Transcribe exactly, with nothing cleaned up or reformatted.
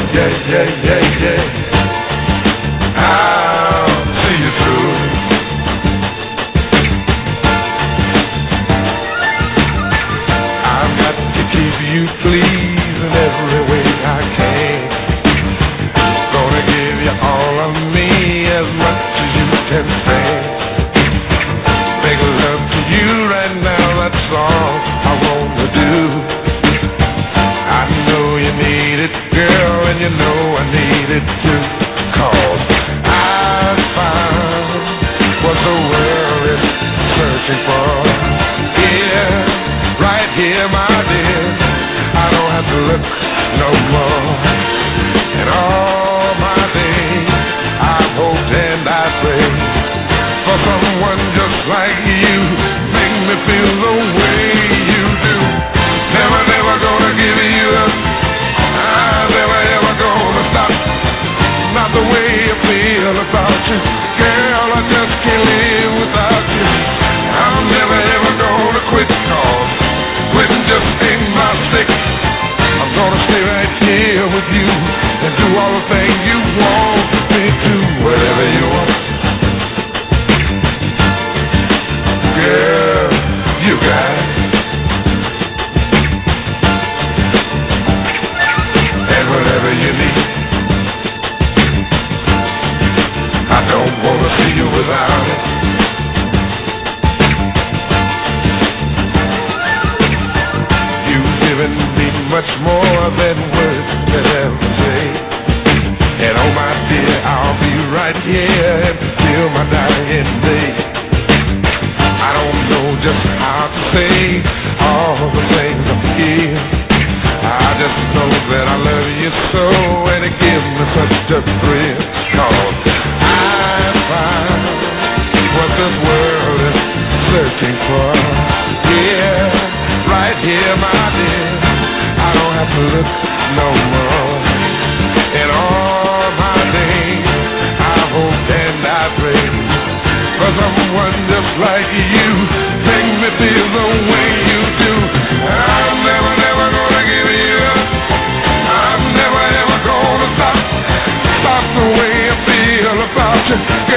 yeah, yeah, yeah, yeah. I'll see you through. I've got to keep you pleased in every way I can. Gonna give you all of me as much as you can stand. Make love to you right now, that's all I wanna do. I know you need it, girl, and you know I need it too. Cause I found what the world is searching for. Here, right here, my dear, I don't have to look no more. And all my days I've hoped and I prayed for someone just like you. Make me feel the way you do. Never, never gonna give you up. I'm never, ever gonna stop. Not the way you feel about you. Girl, I just can't live without you. I'm never, ever gonna quit, cause quitting just ain't my stick. I'm gonna stay right here with you and do all the things you want me to. Whatever you want. Girl, you got it. And whatever you need. I don't wanna see you without it. You've given me much more than words could ever say. And oh my dear, I'll be right here until my dying day. I don't know just how to say all the things I feel. I just know that I love you so, and it gives me such a thrill. Cause I found what this world is searching for. Yeah, right here, my dear, I don't have to look no more. In all my days, I hope and I pray for someone just like you. Make me feel the way you do. I'm never, never gonna give you up. I'm never, ever gonna stop. Stop the way I feel about you.